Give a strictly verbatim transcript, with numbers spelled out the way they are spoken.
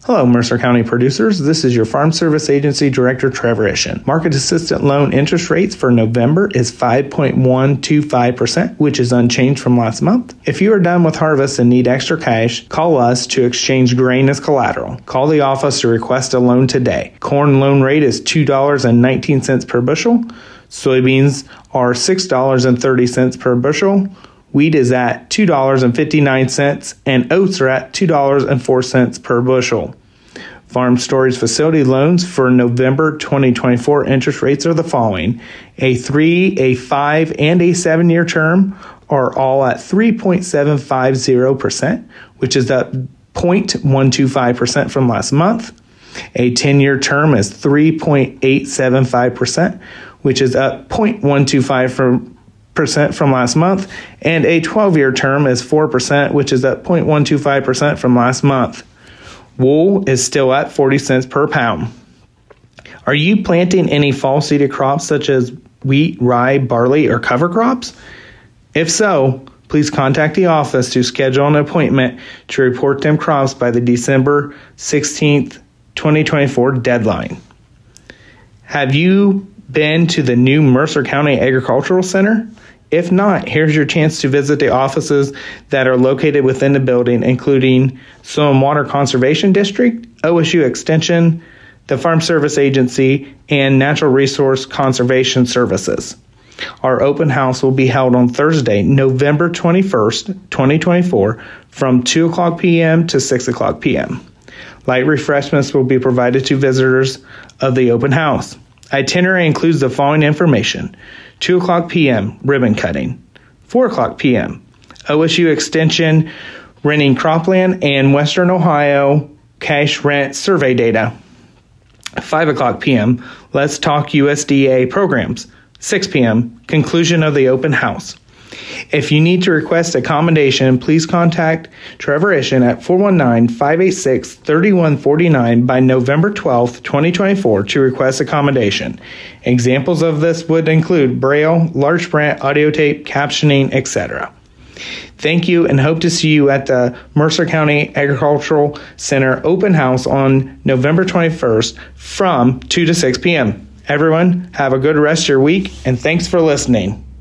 Hello, Mercer County producers. This is your Farm Service Agency Director, Trevor Isham. Market Assistant Loan interest rates for November is five point one two five percent, which is unchanged from last month. If you are done with harvest and need extra cash, call us to exchange grain as collateral. Call the office to request a loan today. Corn loan rate is two dollars and nineteen cents per bushel. Soybeans are six dollars and thirty cents per bushel. Wheat is at two dollars and fifty-nine cents, and oats are at two dollars and four cents per bushel. Farm Storage Facility loans for November twenty twenty-four interest rates are the following. A three, a five, and a seven-year term are all at three point seven five zero percent, which is up zero point one two five percent from last month. A ten-year term is three point eight seven five percent, which is up zero point one two five from percent from last month, and a twelve-year term is four percent, which is up zero point one two five percent from last month. Wool is still at forty cents per pound. Are you planting any fall seeded crops such as wheat, rye, barley, or cover crops? If so, please contact the office to schedule an appointment to report them crops by the December sixteenth, twenty twenty-four deadline. Have you been to the new Mercer County Agricultural Center? If not, here's your chance to visit the offices that are located within the building, including Soil and Water Conservation District, O S U Extension, the Farm Service Agency, and Natural Resource Conservation Services. Our open house will be held on Thursday, November twenty-first, twenty twenty-four, from two o'clock p.m. to six o'clock p.m. Light refreshments will be provided to visitors of the open house. Itinerary includes the following information. two o'clock p.m. ribbon cutting. four o'clock p.m. O S U Extension renting cropland and Western Ohio cash rent survey data. five o'clock p.m. Let's Talk U S D A programs. six p.m. conclusion of the open house. If you need to request accommodation, please contact Trevor Isham at four one nine, five eight six, three one four nine by November twelfth, twenty twenty-four to request accommodation. Examples of this would include Braille, large print, audio tape, captioning, et cetera. Thank you, and hope to see you at the Mercer County Agricultural Center open house on November twenty-first from two to six p.m. Everyone, have a good rest of your week, and thanks for listening.